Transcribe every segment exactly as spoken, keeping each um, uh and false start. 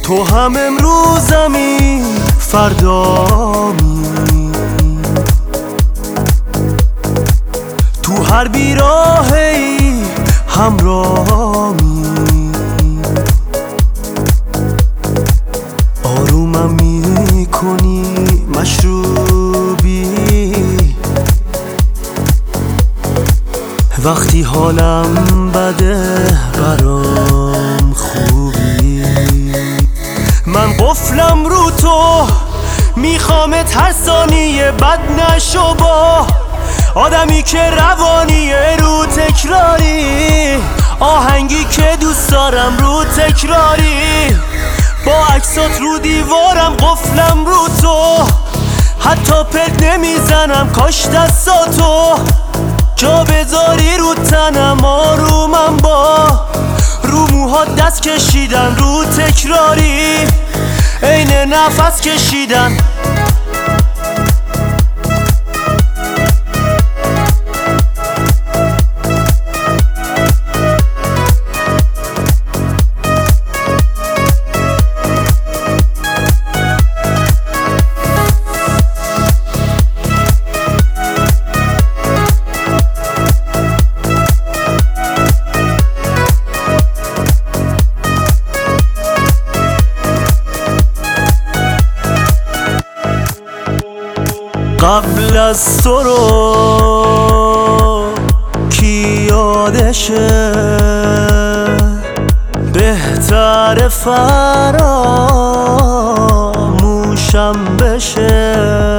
تو هم امروزمی فردامی، تو هر بیراهی همراهمی. آرومم میکنی مشروبی وقتی حالم بده برام خوبی. من قفلم رو تو میخوامت هر ثانیه بد نشو با آدمی که روانیه رو تکراری، آهنگی که دوست دارم رو تکراری، با عکسات رو دیوارم قفلم رو تو، حتی پرد نمیزنم کاش دستاتو جا بذاری رو تنم. آرومم با رو موهات دست کشیدن رو تکراری، عین نفس کشیدن. قبل از تو رو کی یادشه، بهتر فراموشم بشه.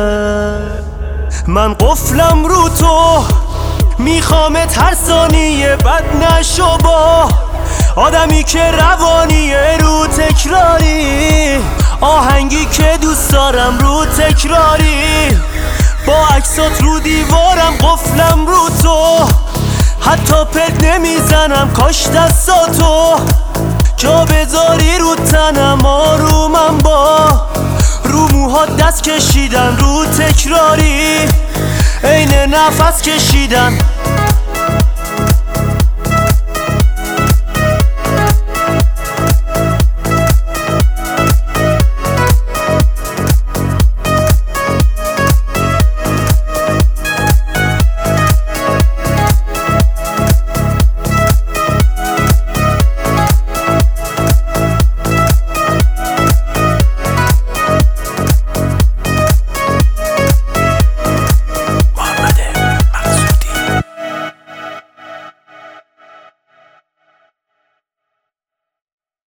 من قفلم رو تو میخوامت هر ثانیه بد نشو با آدمی که روانیه رو تکراری، آهنگی که دوست دارم رو تکراری، با عکسات رو دیوارم قفلم رو تو، حتی پرد نمیزنم کاش دستاتو جا بذاری رو تنم. آرومم با رو موهات دست کشیدن رو تکراری، عین نفس کشیدن.